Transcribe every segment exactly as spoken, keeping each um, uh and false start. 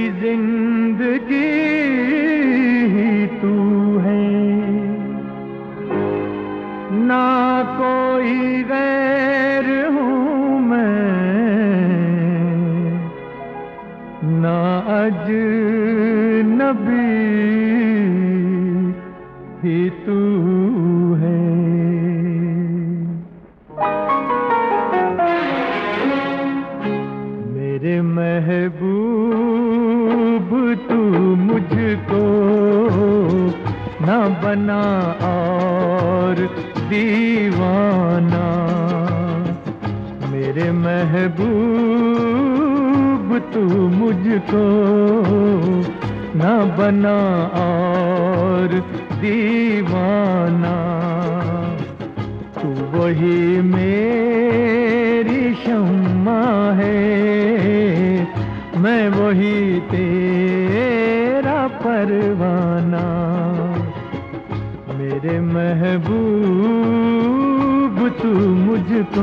जिंदगी ही तू है, ना कोई गैर हूँ मैं, ना अजनबी ही तू है। मेरे महबूब तू मुझको ना बना और दीवाना, मेरे महबूब तू मुझको ना बना और दीवाना। तू वही मेरी शम्मा है, मैं वही तेरा परवाना। मेरे महबूब तू मुझको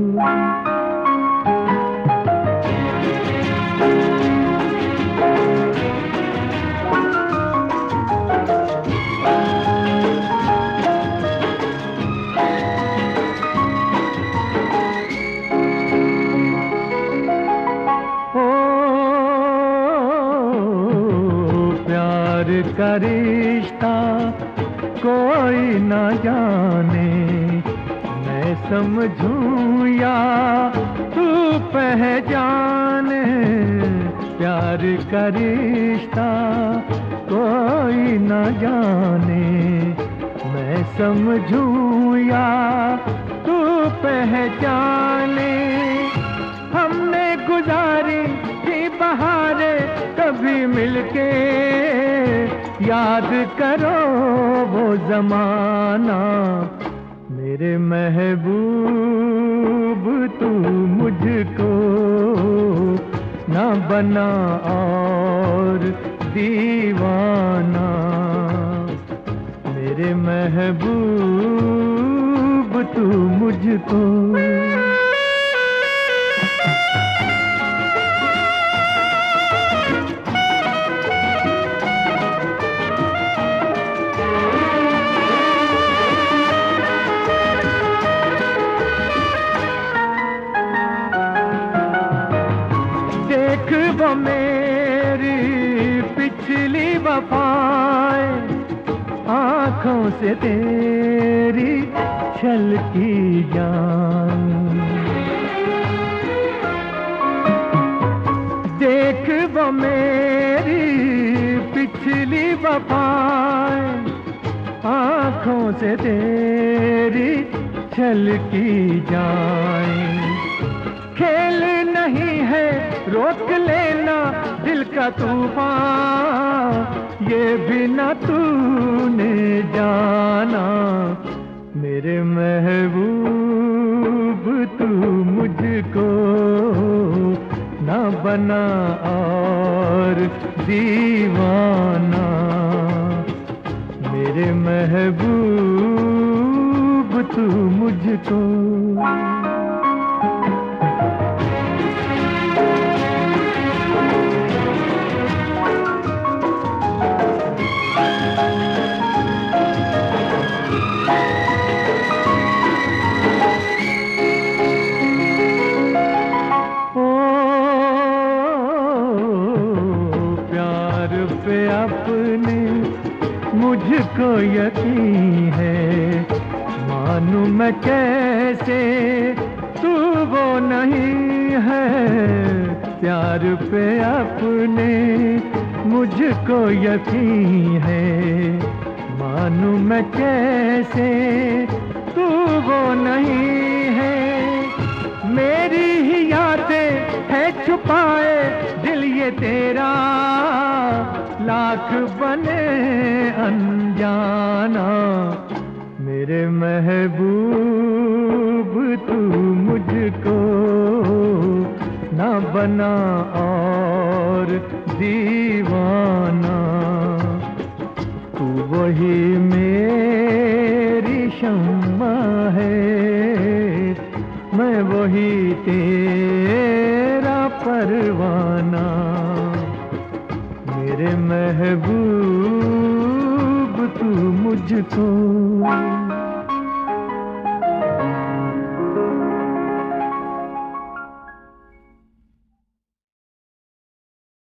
का रिश्ता कोई न जाने, मैं समझूं या तू पहचाने। प्यार का रिश्ता कोई न जाने, मैं समझूं या तू पहचाने। हमने गुजारी थी बहारें कभी मिलके, याद करो वो जमाना। मेरे महबूब तू मुझको ना बना और दीवाना। मेरे महबूब तू मुझको वो मेरी पिछली वफाएं, आँखों से तेरी छलकी जान। देख वो मेरी पिछली वफाएं, आँखों से तेरी छलकी जाएं। खेल नहीं है रोक लेना दिल का तूफान, ये भी न तूने जाना। मेरे महबूब तू मुझको ना बना और दीवाना। मेरे महबूब तू मुझको अपने मुझको यकीन है, मानूं मैं कैसे तू वो नहीं है। प्यार पे अपने मुझको यकीन है, मानूं मैं कैसे तू वो नहीं है। मेरी ही यादें है छुपाए दिल ये तेरा, लाख बने अनजाना। मेरे महबूब तू मुझको ना बना और दीवाना। तू वही मेरी शम्मा है, मैं वही तेरा परवाना। मेरे महबूब तू मुझको